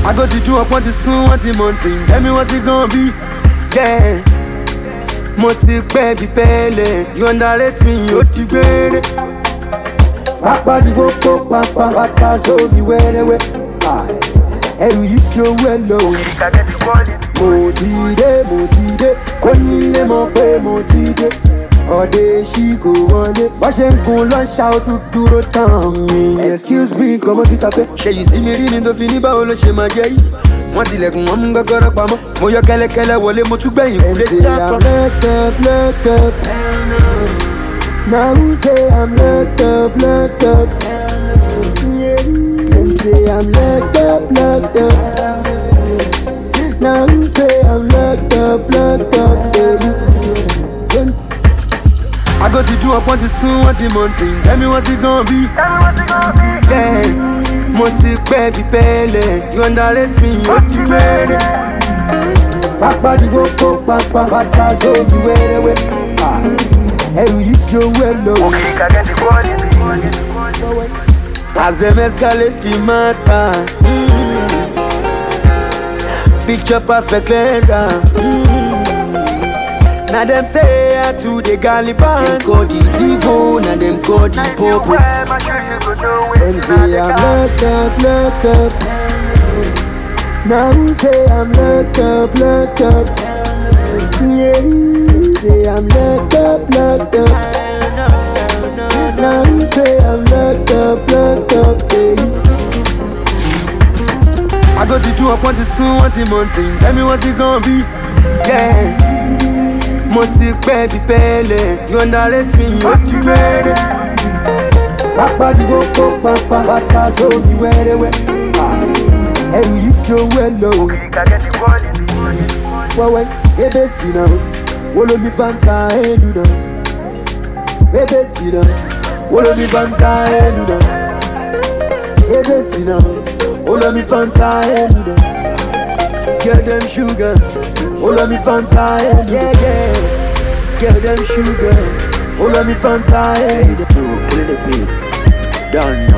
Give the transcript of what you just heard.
I go to do up what is soon, what is mountain. Tell me what it gonna be. Yeah. Moti baby pele. You underrate me, you ti gbere. Papa di go papa, papa so be where we. Ẹrù yìí kí owó ẹ lọ. Mo ti dé, kò ní lè mọ̀ pé mo ti dé. Ọ̀dẹ̀ ṣì kò wọlé. Bá ṣe ń gun lọ́ṣà ó tún dúró tán mi. Excuse me, kọ́mọ ti tapẹ́. Ṣé yìí sí mi rí ni tó fi ní báwo ló ṣe máa jẹ́ yìí? Wọ́n tilẹ̀kùn wọn mú gọ́gọ́rọ́ pamọ́. Mo yọ kẹ́lẹ́kẹ́lẹ́ wọlé, mo tún gbẹ̀yìn kúlé tí a kọ́. Locked up. Now who say I'm locked up? Them say I'm locked up. Now who say I'm locked up, baby? I go to do up what is soon, what is mountain. Tell me what it gonna be. Yeah, Moti baby pele. You underrate me, you ti gbere. Papa di go papa so be where we. Ẹrù yìí kí owó ẹ lọ. As them escalate the matter. Picture perfect letter. Now them say I to the Galiban. Them call the Divo, now them call the Popo. Them say I'm locked up. Now who say I'm locked up? Yeah, say I'm locked up. Now who say I'm locked up, baby? I go to do up what is soon, what is mountain. Tell me what it gonna be. Yeah. Moti baby pele. You underrate me, you ti gbere. Papa di go papa so be where we. Ẹrù yìí kí owó ẹ lọ. Wọ́wẹ́ ebe sí náà, olómi fansa ẹnu náà. Ebe sí náà, olómi fansa ẹnu náà. Ebe sí náà, olómi fansa ẹnu náà. Get them sugar, olómi fansa ẹnu náà. Yeah. Get them sugar, olómi fansa ẹnu náà. Killing the beat, done.